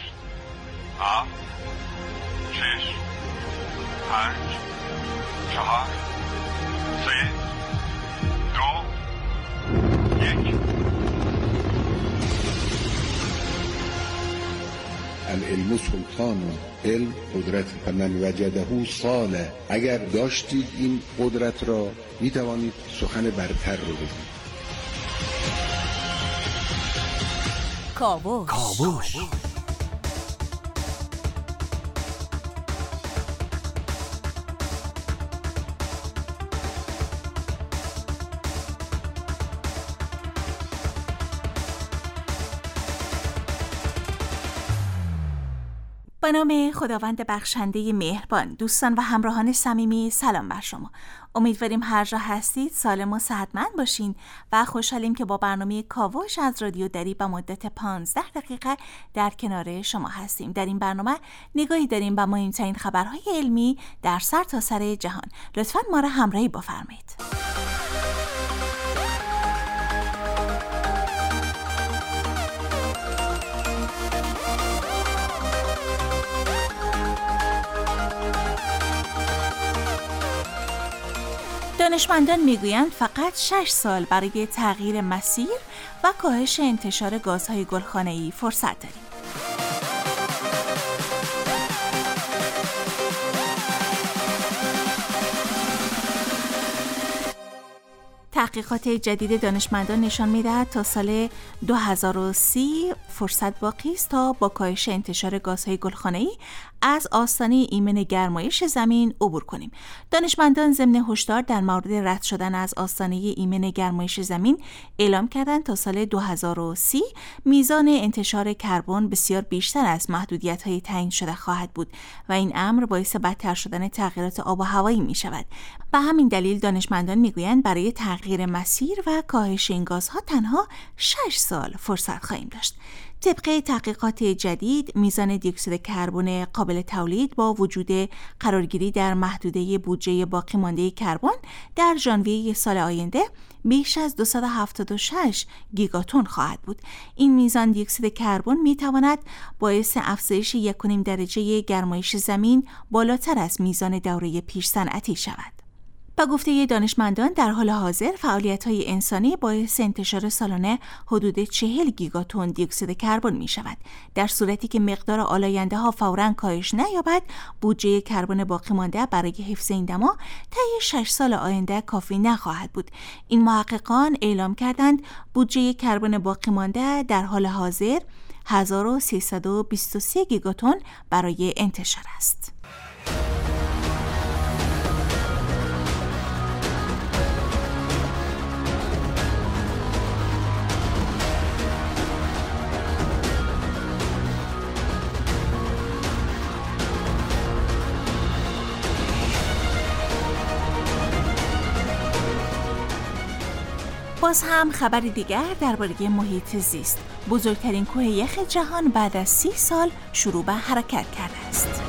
7 6 5 4 3 2 1. العلم سلطان، علم قدرت، فمن وجده صالح. اگر داشتید این قدرت را می توانید سخن برتر رو بگید. کاوش. به نام خداوند بخشنده مهربان. دوستان و همراهان صمیمی، سلام بر شما. امیدواریم هر جا هستید سالم و صحتمند باشین و خوشحالیم که با برنامه کاوش از رادیو دری به مدت 15 دقیقه در کنار شما هستیم. در این برنامه نگاهی داریم به مهمترین خبرهای علمی در سرتاسر جهان. لطفاً ما را همراهی بفرمایید. دانشمندان میگویند فقط 6 سال برای تغییر مسیر و کاهش انتشار گازهای گلخانه‌ای فرصت داریم. تحقیقات جدید دانشمندان نشان می‌دهد تا سال 2030 فرصت باقی است تا با کاهش انتشار گازهای گلخانه‌ای از آستانه ایمن گرمایش زمین عبور کنیم. دانشمندان ضمن هشدار در مورد رد شدن از آستانه ایمن گرمایش زمین اعلام کردند تا سال 2030 میزان انتشار کربن بسیار بیشتر از محدودیت‌های تعیین شده خواهد بود و این امر باعث بدتر شدن تغییرات آب و هوایی می‌شود. به همین دلیل دانشمندان می‌گویند برای تغییر مسیر و کاهش این گازها تنها 6 سال فرصت خواهیم داشت. طبق تحقیقات جدید، میزان دی اکسید کربن قابل تولید با وجود قرارگیری در محدوده بودجه باقی مانده کربن در ژانویه سال آینده بیش از 276 گیگاتن خواهد بود. این میزان دی اکسید کربن میتواند باعث افزایش 1.5 درجه گرمایش زمین بالاتر از میزان دوره پیش صنعتی شود. با گفته دانشمندان در حال حاضر فعالیت‌های انسانی باعث انتشار سالانه حدود 40 گیگاتن دی اکسید کربن می شود. در صورتی که مقدار آلاینده‌ها فوراً کاهش نیابد، بودجه کربن باقی مانده برای حفظ این دما طی 6 سال آینده کافی نخواهد بود. این محققان اعلام کردند بودجه کربن باقی مانده در حال حاضر 1323 گیگاتن برای انتشار است. باز هم خبر دیگر درباره محیط زیست. بزرگترین کوه یخ جهان بعد از 30 سال شروع به حرکت کرده است.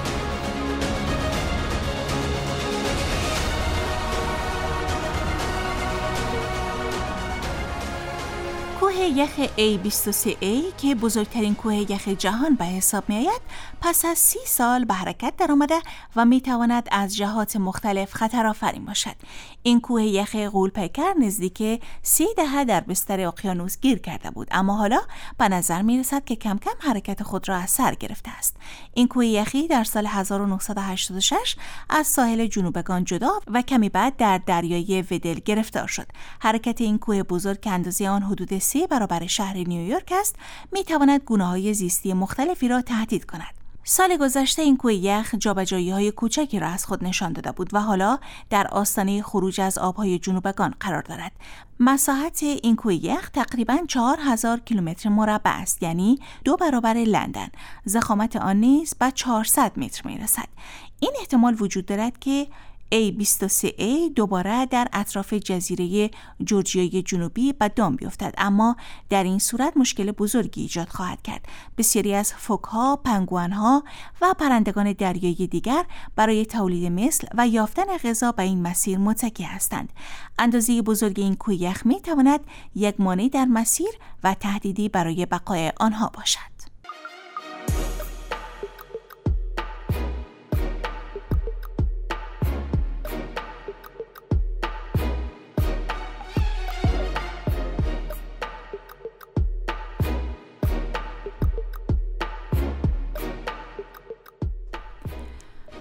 کوه یخ A23A که بزرگترین کوه یخ جهان به حساب می آید پس از 30 سال به حرکت درآمده و می تواند از جهات مختلف خطرآفرین باشد. این کوه یخ غول‌پیکر نزدیک 30 دهه در بستر اقیانوس گیر کرده بود، اما حالا به نظر می رسد که کم کم حرکت خود را از سر گرفته است. این کوه یخی در سال 1986 از ساحل جنوبگان جدا و کمی بعد در دریای ودل گرفتار شد. حرکت این کوه بزرگ که اندازه آن حدود 3 برابر شهر نیویورک است، می تواند گونه‌های زیستی مختلفی را تهدید کند. سال گذشته این کوه یخ جابجایی‌های کوچکی را از خود نشان داده بود و حالا در آستانه خروج از آب‌های جنوبگان قرار دارد. مساحت این کوه یخ تقریباً 4000 کیلومتر مربع است، یعنی 2 برابر لندن. ضخامت آن نیز به 400 متر می‌رسد. این احتمال وجود دارد که A23A دوباره در اطراف جزیره جورجیای جنوبی به دام بیفتد، اما در این صورت مشکل بزرگی ایجاد خواهد کرد. بسیاری از فوک‌ها، پنگوئن‌ها و پرندگان دریایی دیگر برای تولید مثل و یافتن غذا به این مسیر متکی هستند. اندازه بزرگ این کوه یخ می‌تواند یک مانع در مسیر و تهدیدی برای بقای آنها باشد.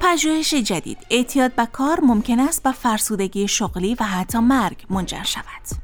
پژوهش جدید: اعتیاد به کار ممکن است به فرسودگی شغلی و حتی مرگ منجر شود.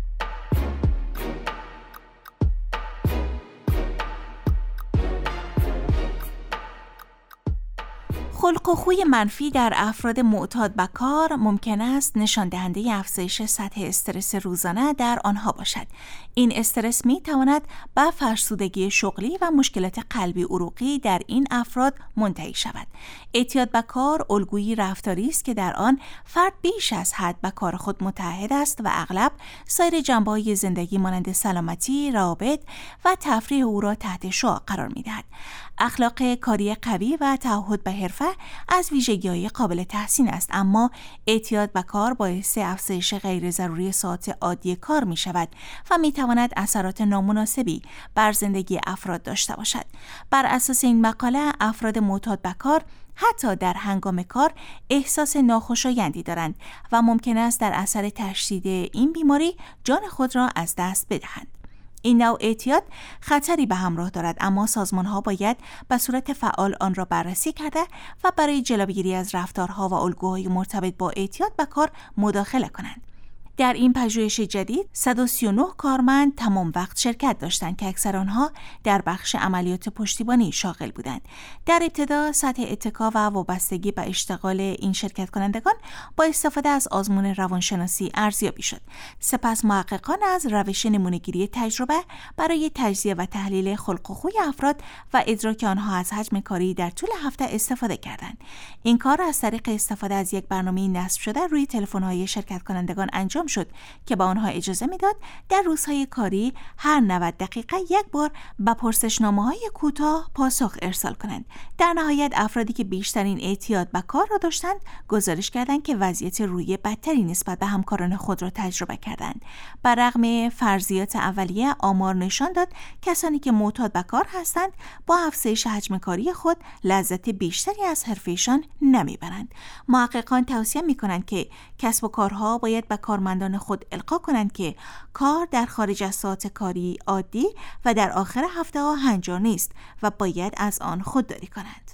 خلق و خوی منفی در افراد معتاد به کار ممکن است نشان دهنده افزایش سطح استرس روزانه در آنها باشد. این استرس می تواند به فرسودگی شغلی و مشکلات قلبی عروقی در این افراد منتهی شود. اعتیاد به کار الگویی رفتاری است که در آن فرد بیش از حد به کار خود متعهد است و اغلب سایر جنبه‌های زندگی مانند سلامتی، روابط و تفریح او را تحت شعاع قرار می دهد. اخلاق کاری قوی و تعهد به حرفه از ویژگی‌های قابل تحسین است، اما اعتیاد به کار باعث افزایش غیر ضروری ساعات عادی کار می شود و می تواند اثرات نامناسبی بر زندگی افراد داشته باشد. بر اساس این مقاله، افراد معتاد به کار حتی در هنگام کار احساس ناخوشایندی دارند و ممکن است در اثر تشدید این بیماری جان خود را از دست بدهند. این نوع اعتیاد خطری به همراه دارد، اما سازمان‌ها باید به صورت فعال آن را بررسی کرده و برای جلوگیری از رفتارها و الگوهای مرتبط با اعتیاد به کار مداخله کنند. در این پژوهش جدید 139 کارمند تمام وقت شرکت داشتند که اکثر آنها در بخش عملیات پشتیبانی شاغل بودند. در ابتدا سطح اتکا و وابستگی به اشتغال این شرکت کنندگان با استفاده از آزمون روانشناسی ارزیابی شد. سپس محققان از روش نمونه‌گیری تجربه برای تجزیه و تحلیل خلق و خوی افراد و ادراک آنها از حجم کاری در طول هفته استفاده کردند. این کار از طریق استفاده از یک برنامه نصب شده روی تلفن‌های شرکت کنندگان انجام شد که با آنها اجازه میداد در روزهای کاری هر 90 دقیقه یک بار به پرسشنامه‌های کوتاه پاسخ ارسال کنند. در نهایت افرادی که بیشترین اعتیاد به کار را داشتند گزارش کردند که وضعیت روحی بدتری نسبت به همکاران خود را تجربه کردند. بر رغم فرضیات اولیه، آمار نشان داد کسانی که معتاد به کار هستند با افزایش حجم کاری خود لذت بیشتری از حرفشان نمیبرند. محققان توصیه می‌کنند که کسب و کارها باید به کارمندان خود القا کنند که کار در خارج از ساعت کاری عادی و در آخر هفته ها هنجار نیست و باید از آن خودداری کنند.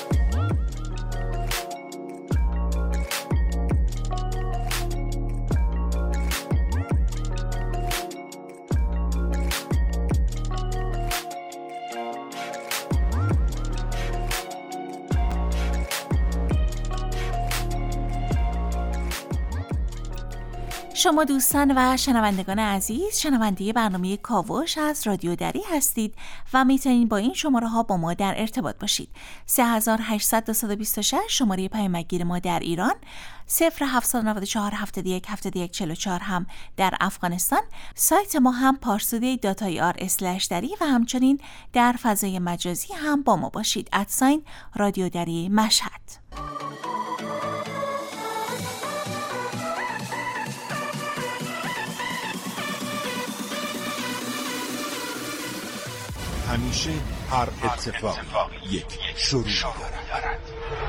شما دوستان و شنوندگان عزیز، شنونده برنامه کاوش از رادیو دری هستید و میتونید با این شماره ها با ما در ارتباط باشید. 3800 شماره پیامگیر ما در ایران، 0794 71 71 44 هم در افغانستان. سایت ما هم parstoday.ir/dari و همچنین در فضای مجازی هم با ما باشید. رادیو دری مشهد. همیشه هر اتفاق یک شروع دارد.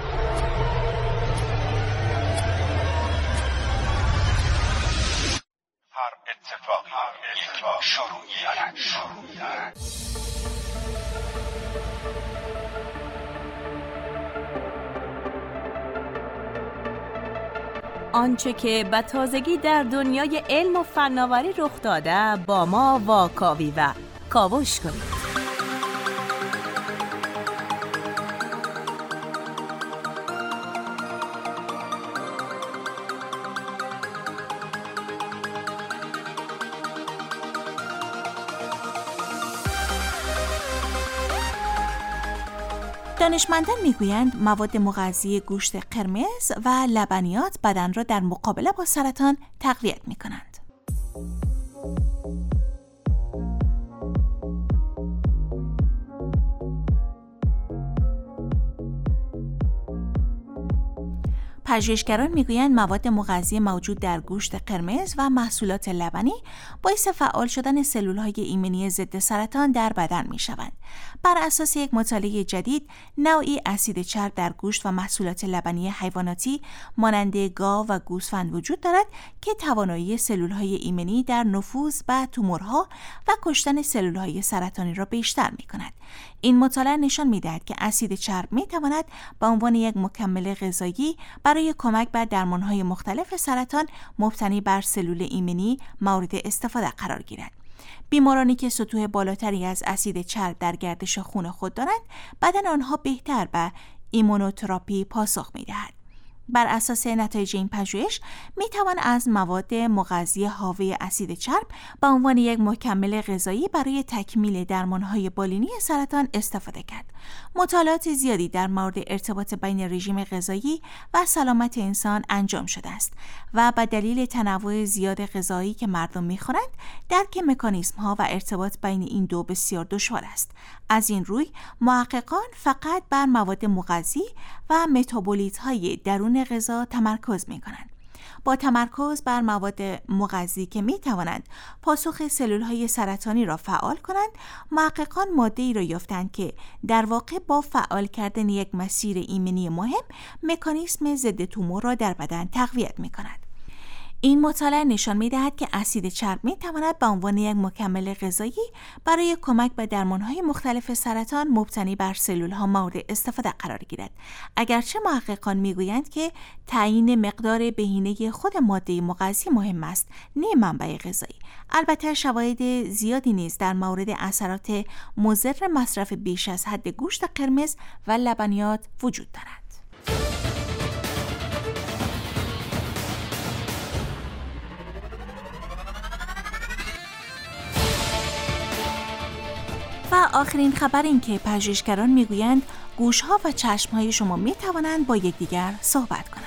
هر اتفاق یک شروعی دارد. آنچه که به تازگی در دنیای علم و فناوری رخ داده با ما واکاوی و کاوش کنید. دانشمندان میگویند مواد مغذی گوشت قرمز و لبنیات بدن را در مقابله با سرطان تقویت می‌کنند. پژوهشگران میگویند مواد مغذی موجود در گوشت قرمز و محصولات لبنی باعث فعال شدن سلول‌های ایمنی ضد سرطان در بدن میشوند. بر اساس یک مطالعه جدید، نوعی اسید چرب در گوشت و محصولات لبنی حیواناتی مانند گاو و گوسفند وجود دارد که توانایی سلول‌های ایمنی در نفوذ به تومورها و کشتن سلول‌های سرطانی را بیشتر می‌کند. این مطالعه نشان می‌دهد که اسید چرب می‌تواند به عنوان یک مکمل غذایی برای کمک بر درمان‌های مختلف سرطان مبتنی بر سلول ایمنی مورد استفاده قرار گیرد. بیمارانی که سطوح بالاتری از اسید چرب در گردش خون خود دارند، بدن آنها بهتر به ایمونوتراپی پاسخ می‌دهد. بر اساس نتایج این پژوهش میتوان از مواد مغذی حاوی اسید چرب به عنوان یک مکمل غذایی برای تکمیل درمانهای بالینی سرطان استفاده کرد. مطالعات زیادی در مورد ارتباط بین رژیم غذایی و سلامت انسان انجام شده است و به دلیل تنوع زیاد غذایی که مردم میخورند، درک مکانیزم‌ها و ارتباط بین این دو بسیار دشوار است. از این روی محققان فقط بر مواد مغذی و متابولیت‌های درون غذا تمرکز می‌کنند. با تمرکز بر مواد مغذی که می‌توانند پاسخ سلول‌های سرطانی را فعال کنند، محققان ماده‌ای را یافتند که در واقع با فعال کردن یک مسیر ایمنی مهم، مکانیزم ضد تومور را در بدن تقویت می‌کند. این مطالعه نشان می‌دهد که اسید چرب می‌تواند به عنوان یک مکمل غذایی برای کمک به درمان‌های مختلف سرطان مبتنی بر سلول‌ها مورد استفاده قرار گیرد. اگرچه محققان می‌گویند که تعیین مقدار بهینه خود ماده مغذی مهم است، نه منبع غذایی. البته شواهد زیادی نیز در مورد اثرات مضر مصرف بیش از حد گوشت قرمز و لبنیات وجود دارد. و آخرین خبر این که پژوهشگران میگویند گوش‌ها و چشم‌های شما میتوانند با یکدیگر صحبت کنند.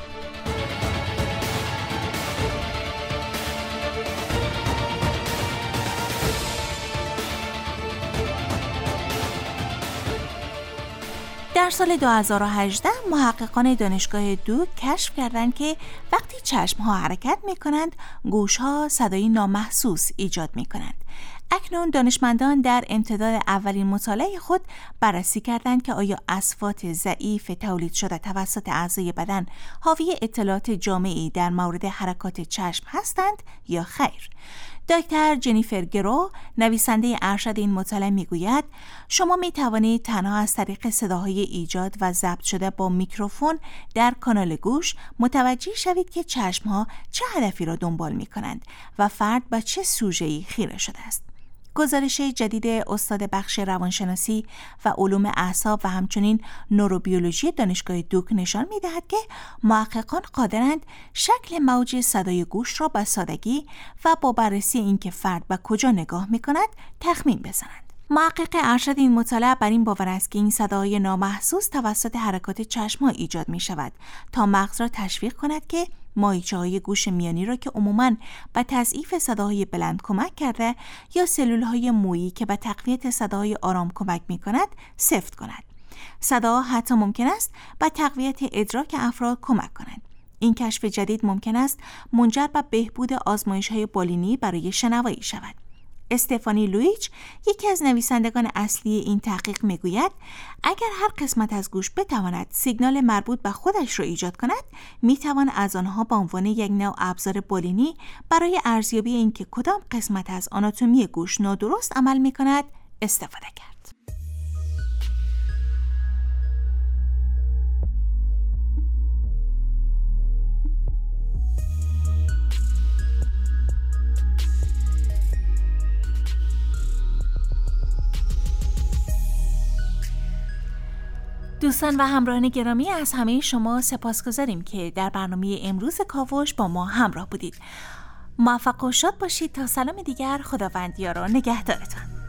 در سال 2018 محققان دانشگاه دوک کشف کردند که وقتی چشم‌ها حرکت می‌کنند، گوش‌ها صدای نامحسوس ایجاد می‌کنند. اکنون دانشمندان در امتداد اولین مطالعه خود بررسی کردند که آیا اصوات ضعیف تولید شده توسط اعضای بدن حاوی اطلاعات جامعی در مورد حرکات چشم هستند یا خیر. دکتر جنیفر گرو، نویسنده ارشد این مطالعه، میگوید شما می توانید تنها از طریق صداهای ایجاد و ضبط شده با میکروفون در کانال گوش متوجه شوید که چشم‌ها چه هدفی را دنبال می کنند و فرد به چه سوژه‌ای خیره شده است. گزارش جدید استاد بخش روانشناسی و علوم اعصاب و همچنین نوروبیولوژی دانشگاه دوک نشان می‌دهد که محققان قادرند شکل موج صدای گوش را به سادگی و با بررسی اینکه فرد به کجا نگاه می‌کند تخمین بزنند. محقق ارشد این مطالعه بر این باور است که این صدای نامحسوس توسط حرکات چشم‌ها ایجاد می‌شود تا مغز را تشویق کند که ماهیچه‌های گوش میانی را که عموماً به تضعیف صداهای بلند کمک کرده یا سلول‌های مویی که به تقویت صداهای آرام کمک می‌کند سفت کند. صدا حتی ممکن است به تقویت ادراک افراد کمک کند. این کشف جدید ممکن است منجر به بهبود آزمایش‌های بالینی برای شنوایی شود. استفانی لویچ، یکی از نویسندگان اصلی این تحقیق، میگوید اگر هر قسمت از گوش بتواند سیگنال مربوط به خودش را ایجاد کند، میتوان از آنها به عنوان یک نوع ابزار بالینی برای ارزیابی اینکه کدام قسمت از آناتومی گوش نادرست عمل میکند استفاده کرد. دوستان و همراهان گرامی، از همه شما سپاسگزاریم که در برنامه امروز کاوش با ما همراه بودید. موفق و شاد باشید تا سلام دیگر. خداوند یار و نگهدارتان.